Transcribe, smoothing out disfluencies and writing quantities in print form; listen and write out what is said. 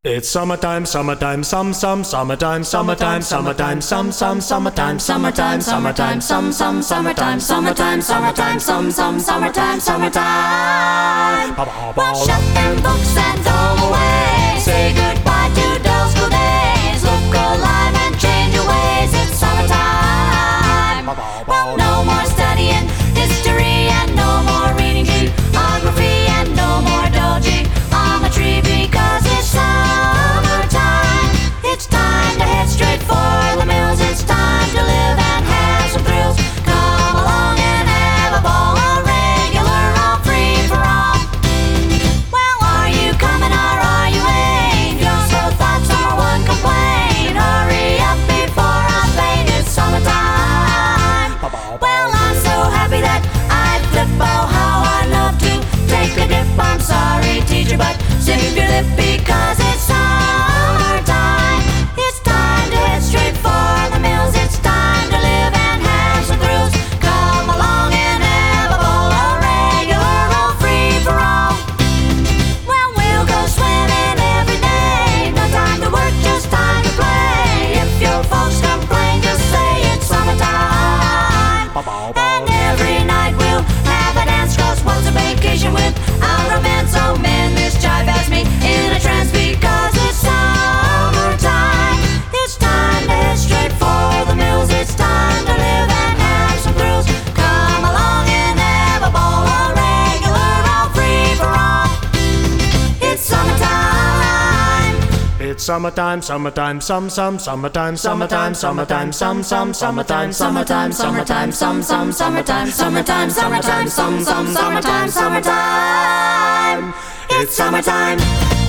It's summertime, summertime, summertime, summertime, summertime, summertime, summertime, summertime, summertime, summertime, summertime. Well, shut them books and go away. Say goodbye to dull school days. Look alive and change your ways. It's summertime. Well, no more studying history and no more reading geography and no more geometry because it's summertime. It's time to head straight for the mills. It's time to live and have some thrills. Come along and have a ball, a regular, all free for all. Well, are you coming or are you late? Your slow thoughts are one complaint. Hurry up before I faint. It's summertime. Well, I'm so happy that I flip. Oh, how I love to take a dip. I'm sorry, teacher, but sip your lip because it's summertime. It's time to head straight for the mills. It's time to live and have some thrills. Come along and have a ball, a regular, all free for all. Well, we'll go swimming every day. No time to work, just time to play. If your folks complain, just say it's summertime. And every night we'll have a dance, 'cause what's a vacation without romance? Oh man, this jive has me in a trance because it's summertime. It's time to head straight for the mills. It's time to live and have some thrills. Come along and have a ball, a regular, all free for all. It's summertime. It's summertime, summertime, summertime, summertime, summertime, summertime, summertime, summertime, summertime, Summertime. It's summertime.